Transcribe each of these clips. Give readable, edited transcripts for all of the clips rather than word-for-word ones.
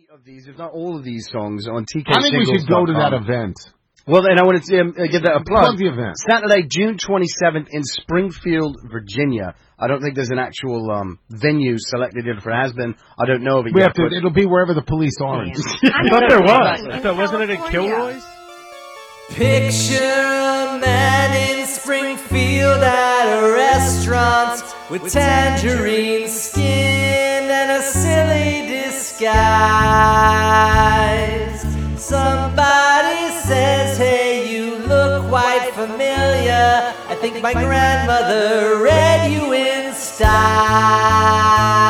of these, if not all of these songs on TK. I think we should go to that event. Well, then I want to give that a plug. Plug the event. Saturday, June 27th in Springfield, Virginia. I don't think there's an actual venue selected yet for it. Has been. I don't know of it yet. It'll be wherever the police aren't. I thought there was. I thought, wasn't it in Kilroy's? Picture a man in Springfield at a restaurant with tangerine skin and a silly disguise. Somebody says, hey, you look quite familiar. I think my grandmother read you in style.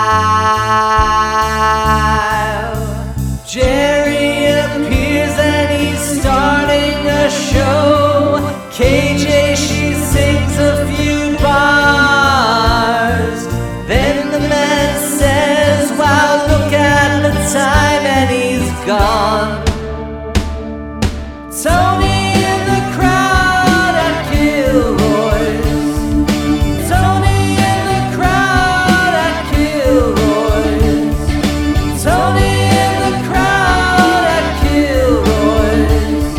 Jerry appears and he's starting a show. KJ, she sings a few bars. Then the man says, wow, look at the time, and he's gone. Tony in the crowd at Kilroy's. Tony in the crowd at Kilroy's. Tony in the crowd at Kilroy's.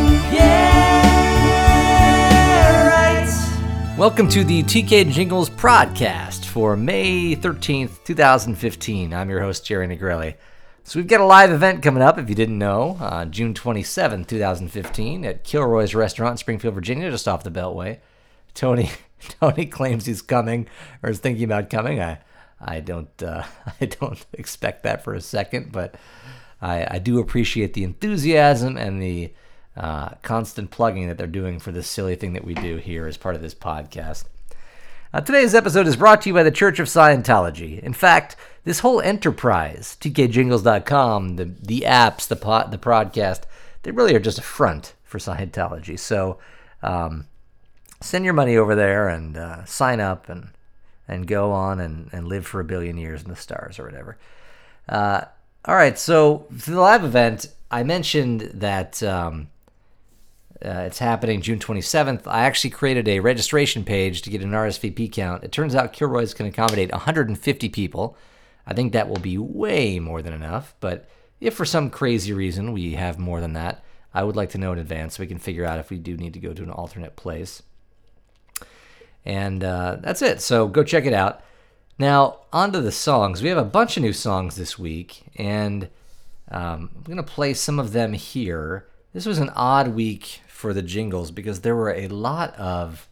Yeah, right. Welcome to the TK Jingles podcast for May 13th, 2015. I'm your host, Jerry Negrelli. So we've got a live event coming up, if you didn't know, June 27th, 2015, at Kilroy's Restaurant in Springfield, Virginia, just off the Beltway. Tony claims he's coming, or is thinking about coming. I don't expect that for a second, but I do appreciate the enthusiasm and the constant plugging that they're doing for this silly thing that we do here as part of this podcast. Today's episode is brought to you by the Church of Scientology. In fact, this whole enterprise, tkjingles.com, the apps, the podcast, they really are just a front for Scientology. So send your money over there and sign up and go on and live for 1 billion years in the stars or whatever. All right, so for the live event, I mentioned that it's happening June 27th. I actually created a registration page to get an RSVP count. It turns out Kilroy's can accommodate 150 people. I think that will be way more than enough, but if for some crazy reason we have more than that, I would like to know in advance so we can figure out if we do need to go to an alternate place. And that's it, so go check it out. Now, on to the songs. We have a bunch of new songs this week, and I'm going to play some of them here. This was an odd week for the jingles because there were a lot of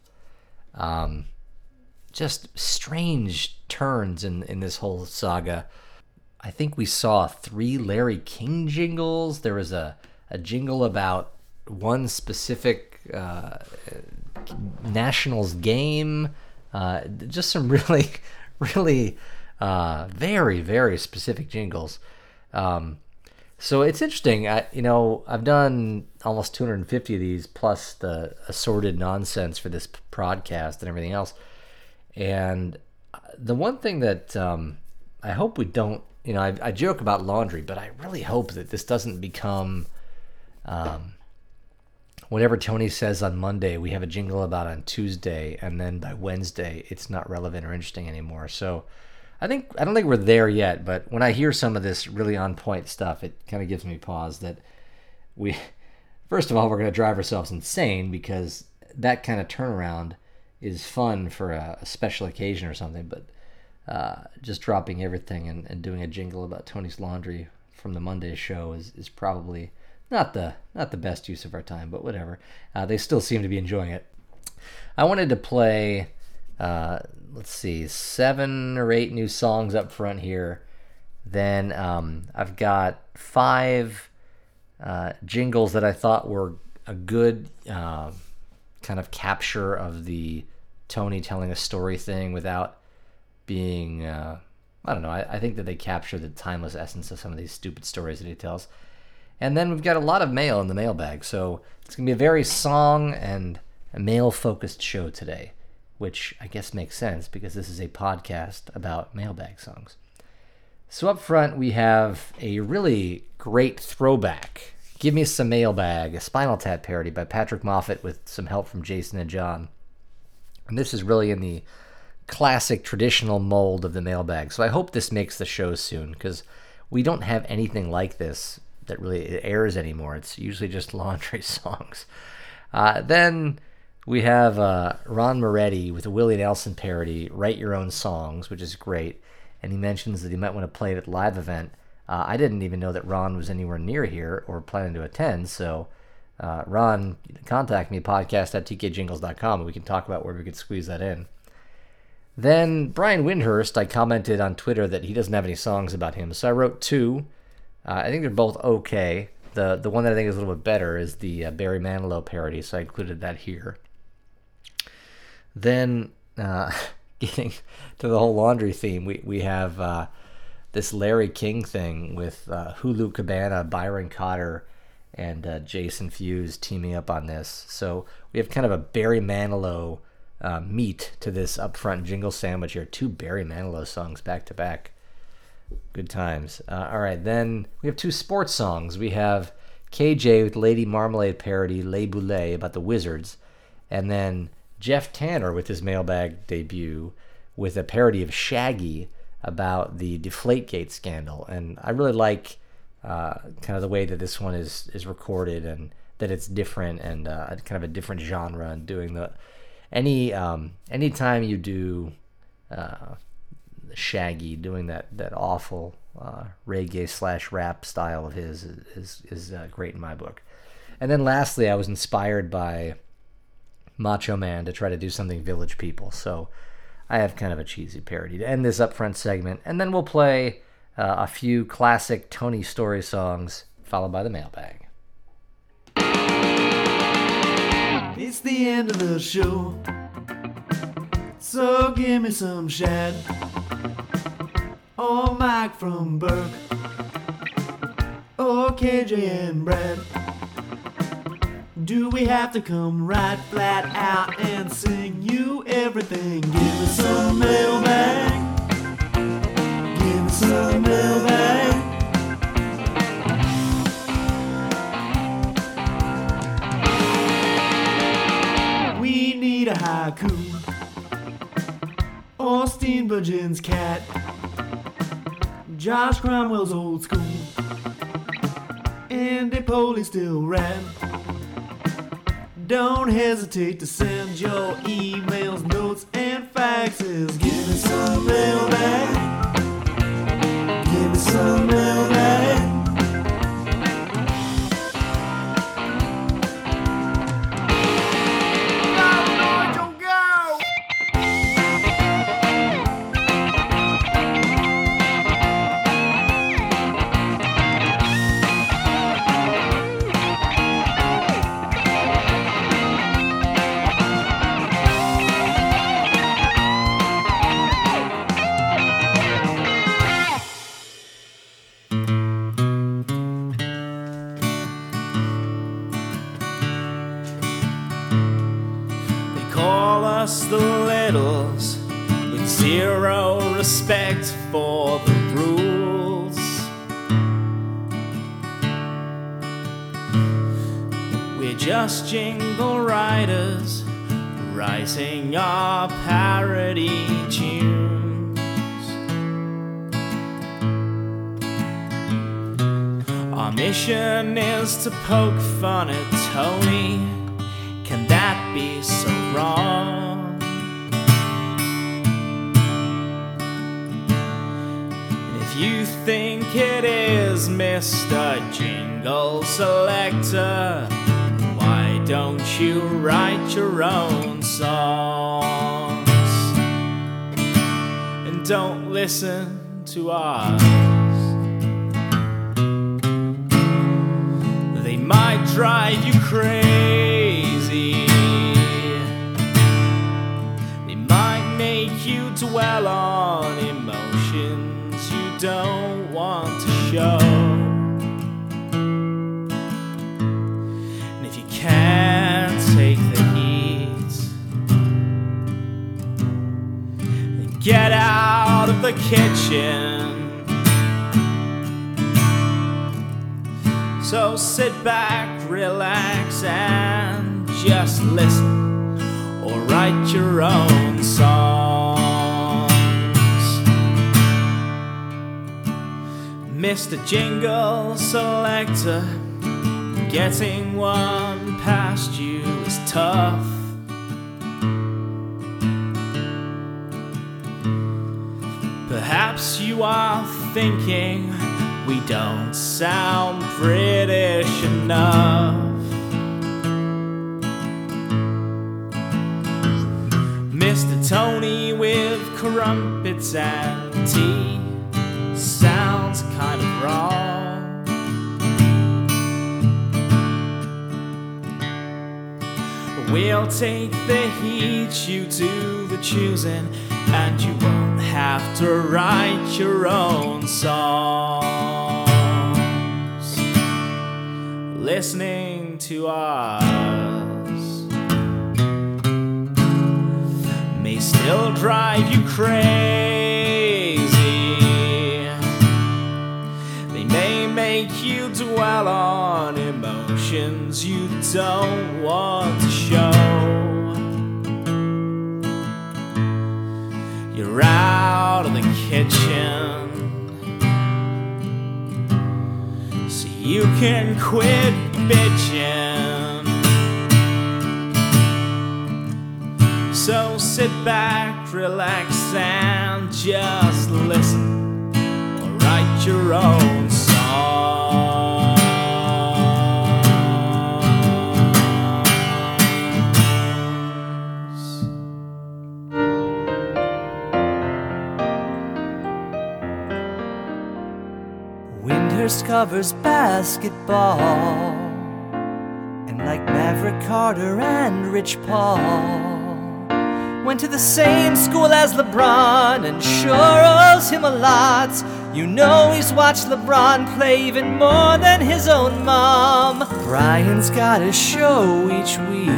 just strange turns in this whole saga. I think we saw 3 Larry King jingles. There was a jingle about one specific Nationals game. Just some really, really very, very specific jingles. So it's interesting. I've done almost 250 of these, plus the assorted nonsense for this podcast and everything else. And the one thing that I hope we don't, I joke about laundry, but I really hope that this doesn't become whatever Tony says on Monday, we have a jingle about on Tuesday, and then by Wednesday, it's not relevant or interesting anymore. So I don't think we're there yet, but when I hear some of this really on-point stuff, it kind of gives me pause that first of all, we're going to drive ourselves insane because that kind of turnaround is fun for a special occasion or something, but just dropping everything and doing a jingle about Tony's laundry from the Monday show is probably not the best use of our time, but whatever. They still seem to be enjoying it. I wanted to play... let's see, 7 or 8 new songs up front here. Then I've got 5 jingles that I thought were a good kind of capture of the Tony telling a story thing without being, I don't know, I think that they capture the timeless essence of some of these stupid stories that he tells. And then we've got a lot of mail in the mailbag, so it's going to be a very song and a mail-focused show today, which I guess makes sense because this is a podcast about mailbag songs. So up front, we have a really great throwback. Give Me Some Mailbag, a Spinal Tap parody by Patrick Moffat with some help from Jason and John. And this is really in the classic traditional mold of the mailbag. So I hope this makes the show soon because we don't have anything like this that really airs anymore. It's usually just laundry songs. Then we have Ron Moretti with a Willie Nelson parody, Write Your Own Songs, which is great. And he mentions that he might want to play it at a live event. I didn't even know that Ron was anywhere near here or planning to attend. So, Ron, contact me, podcast@tkjingles.com, and we can talk about where we could squeeze that in. Then Brian Windhurst, I commented on Twitter that he doesn't have any songs about him. So I wrote 2. I think they're both okay. The one that I think is a little bit better is the Barry Manilow parody, so I included that here. Then, getting to the whole laundry theme, we have this Larry King thing with Hulu Cabana, Byron Cotter, and Jason Fuse teaming up on this. So we have kind of a Barry Manilow meat to this upfront jingle sandwich here. 2 Barry Manilow songs back to back. Good times. All right, then we have 2 sports songs. We have KJ with Lady Marmalade parody, Les Boulets, about the Wizards. And then Jeff Tanner with his mailbag debut with a parody of Shaggy about the Deflategate scandal. And I really like kind of the way that this one is recorded, and that it's different and kind of a different genre, and doing the anytime you do Shaggy doing that awful reggae / rap style of his is great in my book. And then lastly, I was inspired by Macho Man to try to do something Village People, so I have kind of a cheesy parody to end this upfront segment, and then we'll play a few classic Tony Story songs, followed by the mailbag. It's the end of the show, so give me some Shad or Mike from Burke or KJ and Brad. Do we have to come right flat out and sing you everything? Give us some mailbag, give us some mailbag. We need a haiku or Steenburgen's cat, Josh Cromwell's old school, Andy Poley still rad. Don't hesitate to send your emails, notes, and faxes. Give me some mailbag, give me some mailbag. The littles with zero respect for the rules. We're just jingle writers writing our parody tunes. Our mission is to poke fun at Tony. Can that be so wrong? You think it is Mr. Jingle Selector? Why don't you write your own songs? And don't listen to ours. They might drive you crazy. They might make you dwell on emotions you don't want to show. And if you can't take the heat, then get out of the kitchen. So sit back, relax, and just listen, or write your own songs. Mr. Jingle Selector, getting one past you is tough. Perhaps you are thinking we don't sound British enough. Mr. Tony with crumpets and tea sounds kind of wrong. We'll take the heat, you do the choosing, and you won't have to write your own songs. Listening to us may still drive you crazy. They may make you dwell on emotions you don't want to show. You're out of the kitchen, so you can quit bitching. So sit back, relax, and just listen, or write your own song. Windhurst covers basketball, and like Maverick Carter and Rich Paul, went to the same school as LeBron and sure owes him a lot. You know he's watched LeBron play even more than his own mom. Brian's got a show each week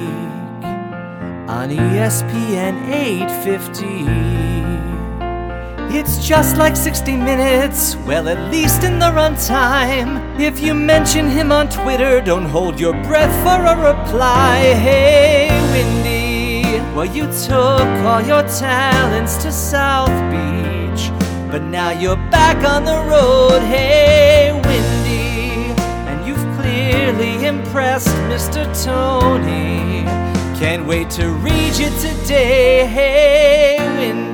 on ESPN 850. It's just like 60 Minutes, well, at least in the runtime. If you mention him on Twitter, don't hold your breath for a reply. Hey, Windy, well, you took all your talents to South Beach, but now you're back on the road. Hey, Windy, and you've clearly impressed Mr. Tony. Can't wait to read you today. Hey, Windy.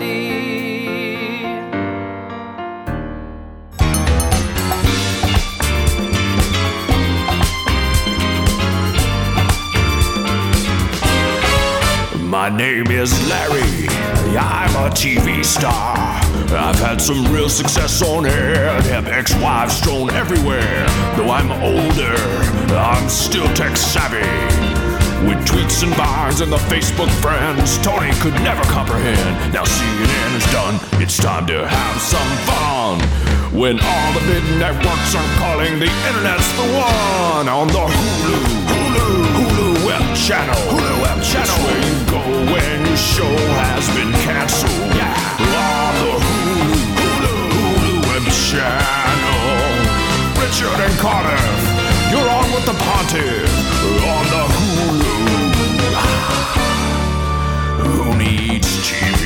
My name is Larry, I'm a TV star. I've had some real success on air and have ex-wives thrown everywhere. Though I'm older, I'm still tech savvy. With tweets and vines and the Facebook friends Tony could never comprehend. Now CNN is done, it's time to have some fun. When all the big networks are calling, the internet's the one. On the Hulu web channel. Hulu web channel. It's where you go when your show has been canceled. Yeah. On the Hulu web channel. Richard and Cardiff, you're on with the Pontiff. On the Hulu. Who needs TV?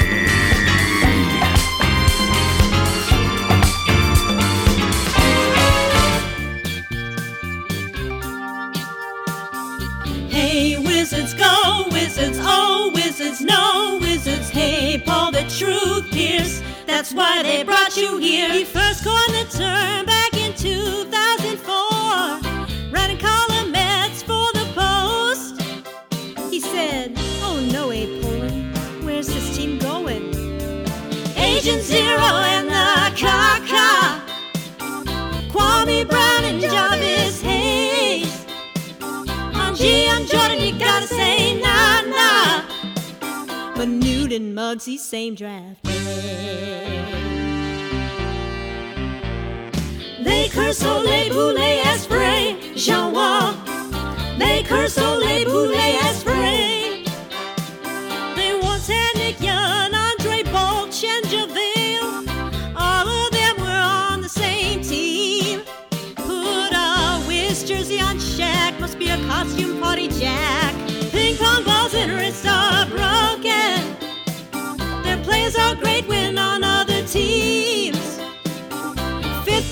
Hey, wizards, go wizards, oh wizards, no wizards. Hey, Paul, the truth pierce, that's why they brought you here. He first coined the term back in 2004, writing columnettes for the Post. He said, oh no, Abe Poland, where's this team going? Agent Zero and the Kaka, Kwame Brown and Jarvis Hayes. Gee, I'm Jordan, you gotta say nah, nah. But Newton, Muggsy, same draft day. Lakers, ole, boule, esprit, Jean Wall. Lakers, ole, boule, esprit. They once had Nick Young, Andre Bolch, and JaVale. All of them were on the same team. Put a Wiz jersey on Shaq, must be a costume party jack. Ping pong balls and wrists are broken. Their players are great when on other teams. Fifth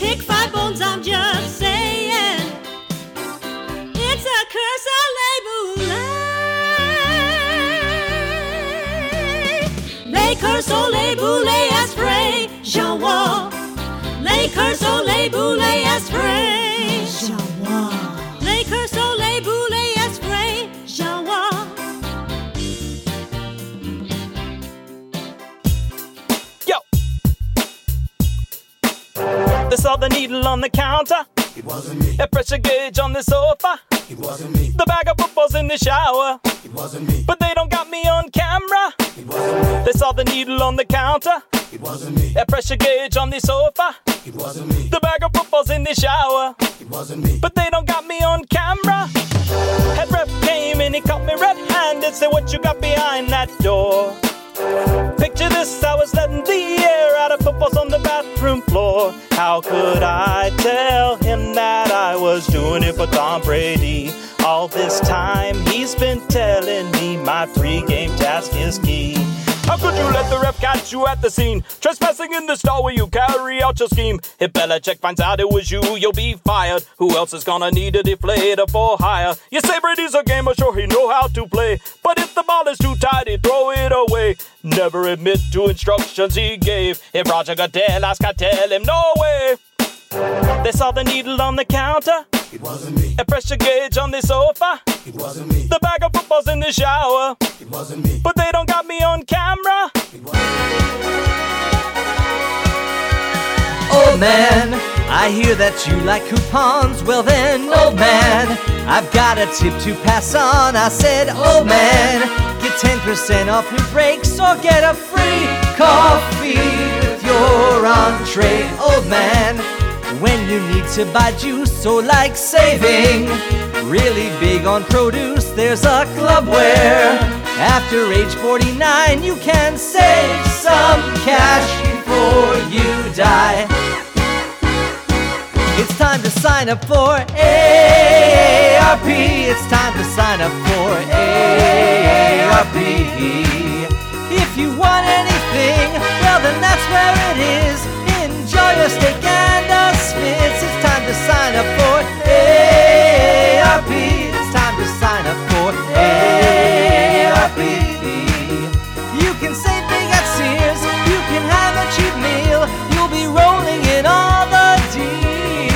ole boule esprit, Jawa. Les curse ole boule esprit, Jawa. Les curse ole boule esprit, Jawa. They saw the needle on the counter. It wasn't me. A pressure gauge on the sofa. It wasn't me. The bag of footballs in the shower. It wasn't me. But they don't got me on camera. It wasn't me. They saw the needle on the counter. It wasn't me. A pressure gauge on the sofa. It wasn't me. The bag of footballs in the shower. It wasn't me. But they don't got me on camera. Head rep came and he caught me red-handed. Said, what you got behind that door? Picture this, I was letting the air out of footballs on the bathroom floor. How could I tell him that I was doing it for Tom Brady? All this time he's been telling me my pregame task is key. How could you let the ref catch you at the scene? Trespassing in the stall where you carry out your scheme. If Belichick finds out it was you, you'll be fired. Who else is gonna need a deflator for hire? You say Brady's a gamer, sure he know how to play. But if the ball is too tight, he throw it away. Never admit to instructions he gave. If Roger Goodell asked, I tell him no way. They saw the needle on the counter. It wasn't me. A pressure gauge on the sofa. It wasn't me. The bag of footballs in the shower. It wasn't me. But they don't got me on camera. It wasn't me. Old man, I hear that you like coupons. Well then, old man, I've got a tip to pass on. I said, old man, get 10% off new brakes or get a free coffee with your entree. Old man, when you need to buy juice or like saving really big on produce, there's a club where after age 49 you can save some cash before you die. It's time to sign up for AARP. It's time to sign up for AARP. If you want anything, well then that's where it is. Enjoy your steak and a Smiths. It's time to sign up for AARP. It's time to sign up for AARP. You can save big at Sears. You can have a cheap meal. You'll be rolling in all the deals.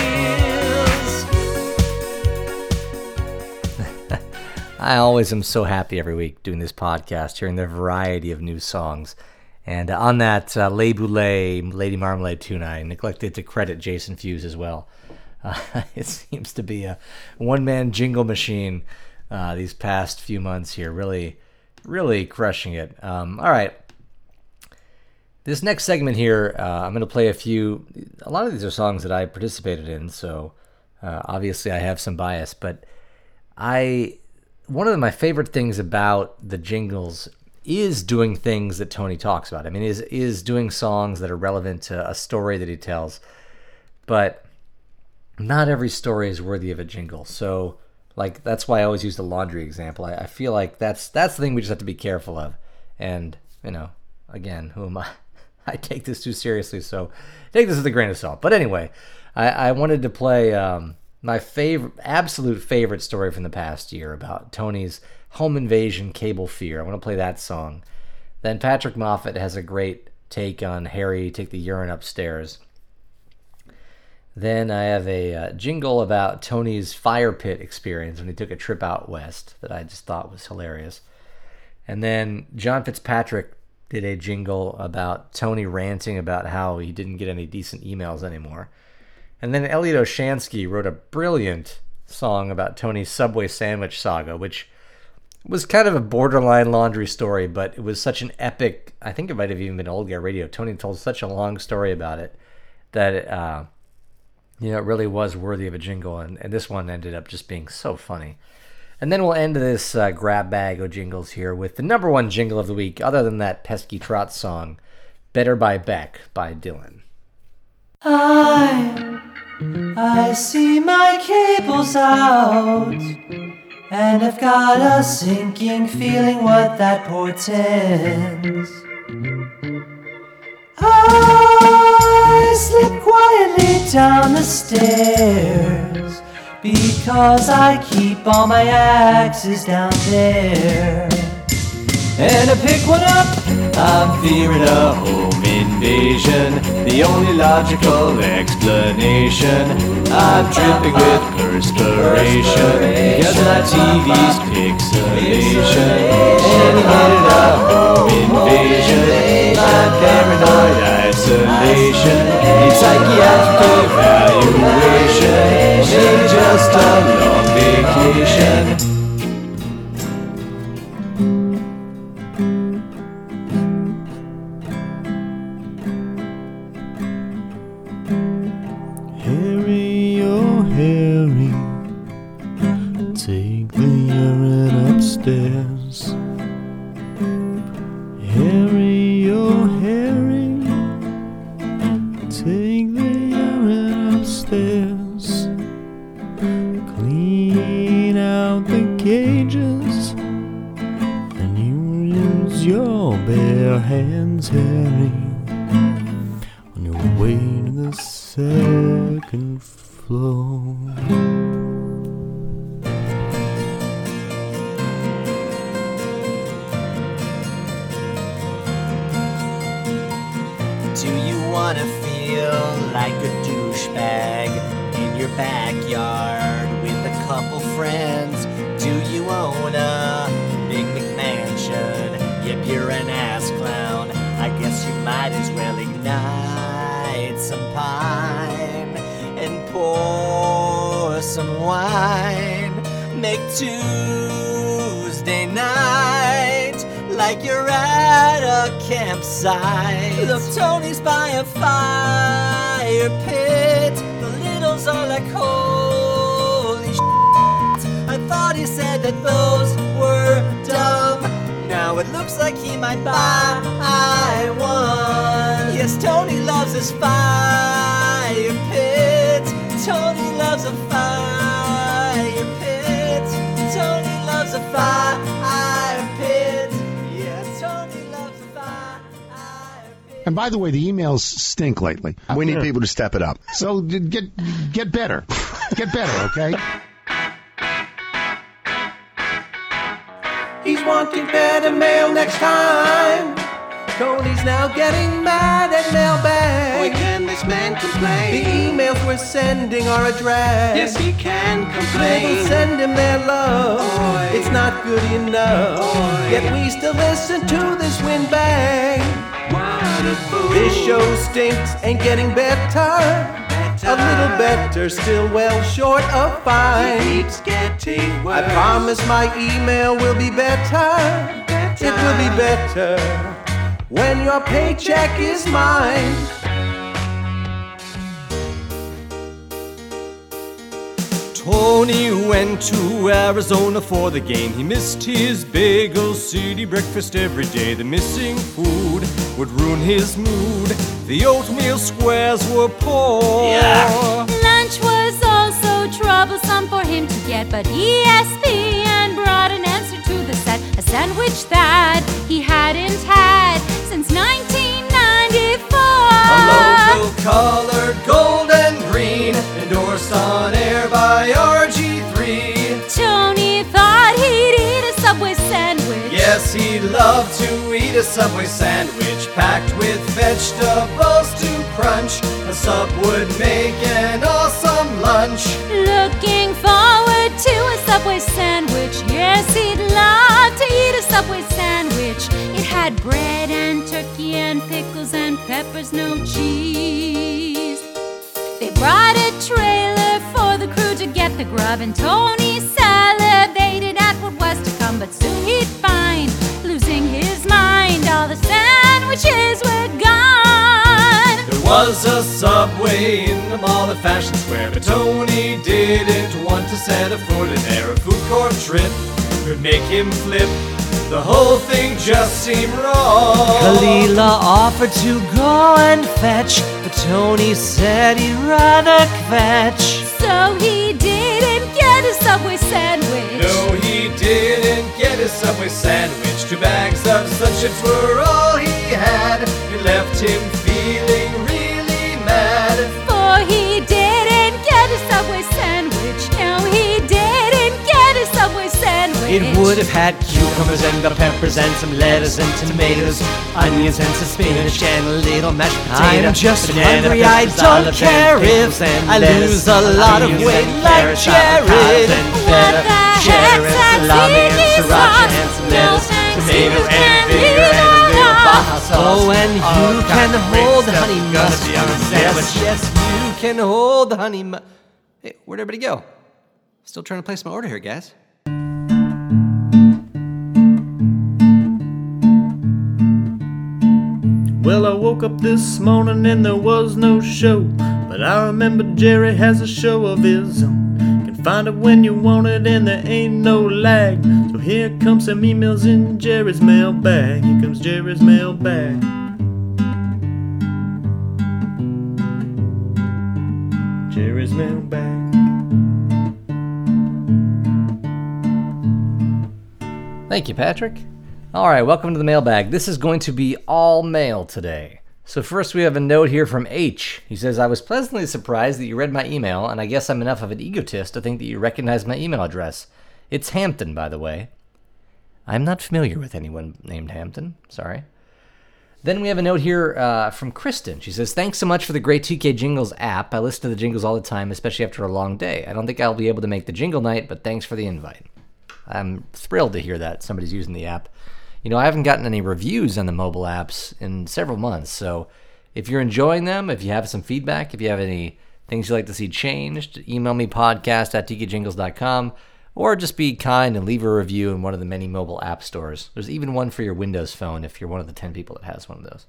I always am so happy every week doing this podcast, hearing the variety of new songs. And on that Les Boulets, Lady Marmalade tune, I neglected to credit Jason Fuse as well. It seems to be a one-man jingle machine these past few months here. Really, really crushing it. All right. This next segment here, I'm going to play a lot of these are songs that I participated in, so obviously I have some bias. But one of my favorite things about the jingles is doing things that Tony talks about. I mean, is doing songs that are relevant to a story that he tells. But not every story is worthy of a jingle. So, like, that's why I always use the laundry example. I feel like that's the thing we just have to be careful of. And, again, who am I? I take this too seriously, so take this with a grain of salt. But anyway, I wanted to play my absolute favorite story from the past year about Tony's home invasion cable fear. I want to play that song. Then Patrick Moffat has a great take on Harry take the urine upstairs. Then I have a jingle about Tony's fire pit experience when he took a trip out west that I just thought was hilarious. And then John Fitzpatrick did a jingle about Tony ranting about how he didn't get any decent emails anymore. And then Elliot Oshansky wrote a brilliant song about Tony's Subway sandwich saga, which was kind of a borderline laundry story, but it was such an epic, I think it might have even been Old Guy Radio. Tony told such a long story about it that it really was worthy of a jingle, and this one ended up just being so funny. And then we'll end this grab bag of jingles here with the number one jingle of the week, other than that pesky trot song, Better by Beck by Dylan. I see my cables out, and I've got a sinking feeling what that portends. I slip quietly down the stairs because I keep all my axes down there. And I pick one up, I'm fearing a hole. invasion, the only logical explanation. I'm dripping with perspiration because of that TV's pixelation. Animated a home invasion, my paranoid isolation needs psychiatric evaluation, maybe just a long vacation. Harry, oh Harry, take the urine upstairs. Harry, oh Harry, take the urine upstairs. Clean out the cages and use your bare hands, Harry, on your way to the second floor. Do you wanna feel like a douchebag in your backyard with a couple friends? Do you own a big McMansion? Yep, you're an ass clown. I guess you might as well ignite some pine and pour some wine. Make Tuesday night like you're at a campsite. Look, Tony's by a fire pit. The littles are like, holy shit. I thought he said that those were dumb. Now it looks like he might buy one. Yes, Tony loves his fire pit. Tony loves a fire pit. Tony loves a fire pit. Yeah, Tony loves a fire pit. And by the way, the emails stink lately. We need people to step it up. So get better. Get better, okay? He's wanting better mail next time. Tony's now getting mad at mailbag. Boy, can this man complain? The emails we're sending are a drag. Yes, he can People complain. send him their love. Oy. It's not good enough. Oy. Yet we still listen to this windbag. What a fool. This show stinks, ain't getting better. A little better, still well short of fine. Keeps getting worse. I promise my email will be better. It will be better when your paycheck is mine. Tony went to Arizona for the game. He missed his bagel city breakfast every day. The missing food would ruin his mood. The oatmeal squares were poor. Lunch was also troublesome for him to get, but ESPN brought an answer to the set. A sandwich that he hadn't had since 1994. A local colored gold and green, endorsed on air by RG3. Tony thought he'd eat a Subway sandwich. Yes, he'd love to eat a Subway sandwich packed with vegetables to crunch. A sub would make an awesome lunch. Looking forward to a Subway sandwich. Yes, he'd love to eat a Subway sandwich. It had bread and turkey and pickles and peppers, no cheese. They brought a trailer for the crew to get the grub, and Tony salivated at what was to come. But soon he'd find, losing his mind, all the sandwiches were gone. There was a Subway in the mall at Fashion Square, but Tony didn't want to set a foot in there. A food court trip could make him flip. The whole thing just seemed wrong. Kalila offered to go and fetch, but Tony said he'd rather kvetch. So he didn't get a Subway sandwich. No, he didn't get a Subway sandwich. 2 bags of Sun Chips were all he had. It left him feeling really mad. For he didn't get a Subway sandwich. No, he didn't get a Subway sandwich. It would have had cucumbers and bell peppers and some lettuce and tomatoes, onions and some spinach and a little mashed potato. I'm just hungry, I don't care if I lose a lot of weight like Jared. What the heck's that ziti sauce? Tomato and vinegar and a little Baja sauce. Oh, and you can hold the honey mustard. Yes, you can hold the honey mustard. Hey, where'd everybody go? Still trying to place my order here, guys. Well, I woke up this morning and there was no show, but I remember Jerry has a show of his own. Can find it when you want it and there ain't no lag. So here comes some emails in Jerry's mailbag. Here comes Jerry's mailbag. Jerry's mailbag. Thank you, Patrick. All right, welcome to the mailbag. This is going to be all mail today. So first we have a note here from H. He says, I was pleasantly surprised that you read my email, and I guess I'm enough of an egotist to think that you recognize my email address. It's Hampton, by the way. I'm not familiar with anyone named Hampton. Sorry. Then we have a note here from Kristen. She says, thanks so much for the great TK Jingles app. I listen to the jingles all the time, especially after a long day. I don't think I'll be able to make the jingle night, but thanks for the invite. I'm thrilled to hear that somebody's using the app. You know, I haven't gotten any reviews on the mobile apps in several months, so if you're enjoying them, if you have some feedback, if you have any things you'd like to see changed, email me podcast@tkjingles.com, or just be kind and leave a review in one of the many mobile app stores. There's even one for your Windows phone if you're one of the 10 people that has one of those.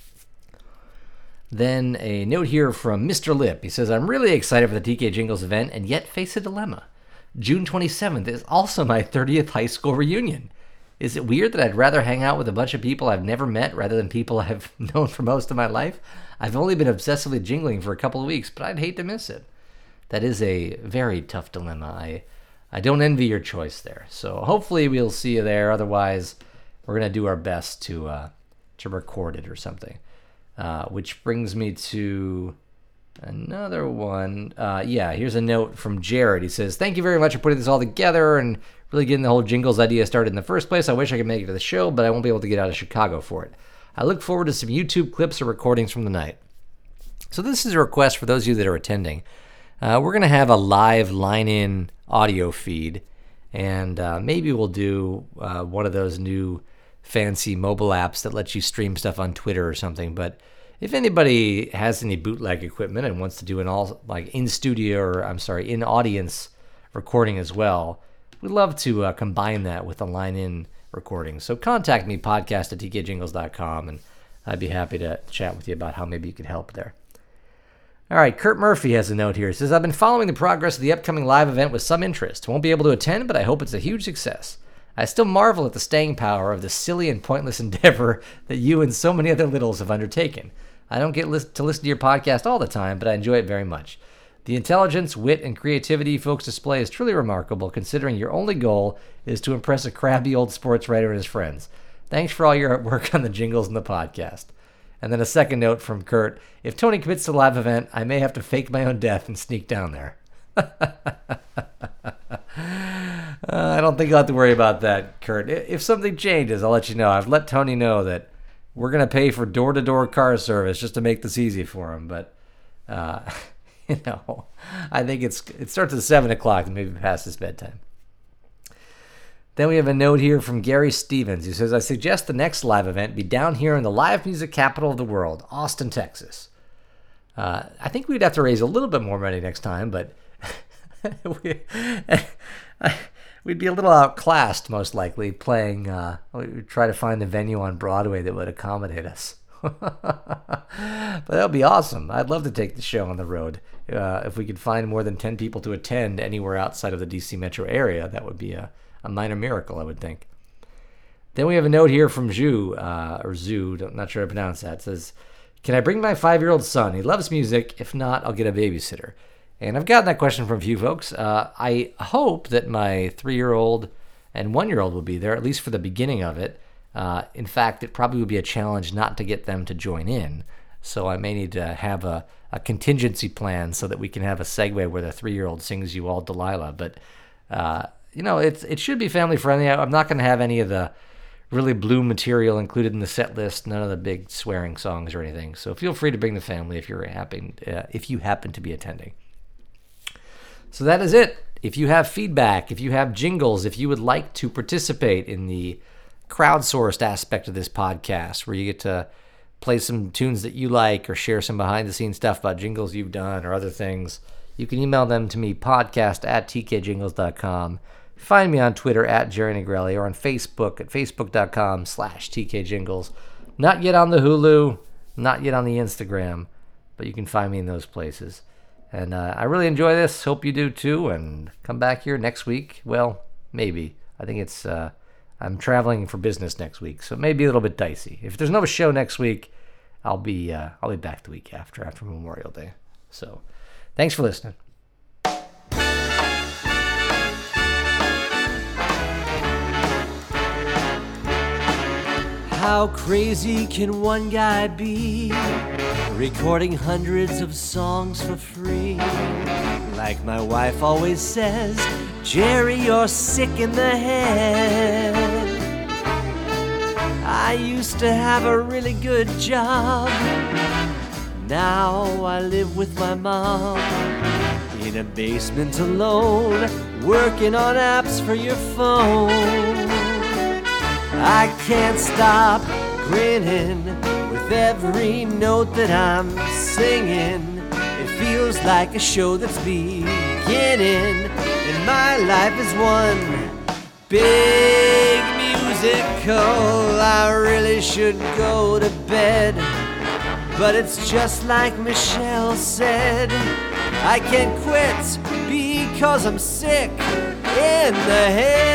Then a note here from Mr. Lip. He says, I'm really excited for the TK Jingles event and yet face a dilemma. June 27th is also my 30th high school reunion. Is it weird that I'd rather hang out with a bunch of people I've never met rather than people I've known for most of my life? I've only been obsessively jingling for a couple of weeks, but I'd hate to miss it. That is a very tough dilemma. I don't envy your choice there. So hopefully we'll see you there. Otherwise, we're going to do our best to record it or something. Which brings me to another one. Here's a note from Jared. He says, thank you very much for putting this all together and really getting the whole jingles idea started in the first place. I wish I could make it to the show, but I won't be able to get out of Chicago for it. I look forward to some YouTube clips or recordings from the night. So this is a request for those of you that are attending. We're going to have a live line-in audio feed, and maybe we'll do one of those new fancy mobile apps that lets you stream stuff on Twitter or something. But if anybody has any bootleg equipment and wants to do an all like in audience recording as well, we'd love to combine that with a line-in recording. So contact me, podcast@tkjingles.com, and I'd be happy to chat with you about how maybe you could help there. All right, Kurt Murphy has a note here. He says, I've been following the progress of the upcoming live event with some interest. Won't be able to attend, but I hope it's a huge success. I still marvel at the staying power of the silly and pointless endeavor that you and so many other littles have undertaken. I don't get to listen to your podcast all the time, but I enjoy it very much. The intelligence, wit, and creativity folks display is truly remarkable, considering your only goal is to impress a crabby old sports writer and his friends. Thanks for all your work on the jingles and the podcast. And then a second note from Kurt. If Tony commits to the live event, I may have to fake my own death and sneak down there. I don't think you'll have to worry about that, Kurt. If something changes, I'll let you know. I've let Tony know that we're going to pay for door-to-door car service just to make this easy for him. But, I think it starts at 7 o'clock and maybe past his bedtime. Then we have a note here from Gary Stevens. He says, I suggest the next live event be down here in the live music capital of the world, Austin, Texas. I think we'd have to raise a little bit more money next time, but we'd be a little outclassed, most likely, playing. We'd try to find a venue on Broadway that would accommodate us. But that would be awesome. I'd love to take the show on the road. If we could find more than 10 people to attend anywhere outside of the DC metro area, that would be a minor miracle, I would think. Then we have a note here from Zhu, not sure how to pronounce that. It says, can I bring my 5-year-old son? He loves music. If not, I'll get a babysitter. And I've gotten that question from a few folks. I hope that my 3-year-old and 1-year-old will be there, at least for the beginning of it. In fact, it probably would be a challenge not to get them to join in. So I may need to have a contingency plan so that we can have a segue where the 3-year-old sings You All Delilah. But it should be family friendly. I'm not going to have any of the really blue material included in the set list, none of the big swearing songs or anything. So feel free to bring the family if you happen to be attending. So that is it. If you have feedback, if you have jingles, if you would like to participate in the crowdsourced aspect of this podcast, where you get to play some tunes that you like or share some behind-the-scenes stuff about jingles you've done or other things, you can email them to me, podcast@tkjingles.com. Find me on Twitter @Jerry Negrelli or on Facebook at facebook.com/tkjingles. Not yet on the Hulu, not yet on the Instagram, but you can find me in those places. And I really enjoy this. Hope you do too. And come back here next week. Well, maybe. I think it's I'm traveling for business next week, so it may be a little bit dicey. If there's no show next week, I'll be back the week after Memorial Day. So, thanks for listening. How crazy can one guy be, recording hundreds of songs for free? Like my wife always says, Jerry, you're sick in the head. I used to have a really good job. Now I live with my mom in a basement alone, working on apps for your phone. I can't stop grinning with every note that I'm singing. It feels like a show that's beginning, and my life is one big musical. I really should go to bed, but it's just like Michelle said, I can't quit because I'm sick in the head.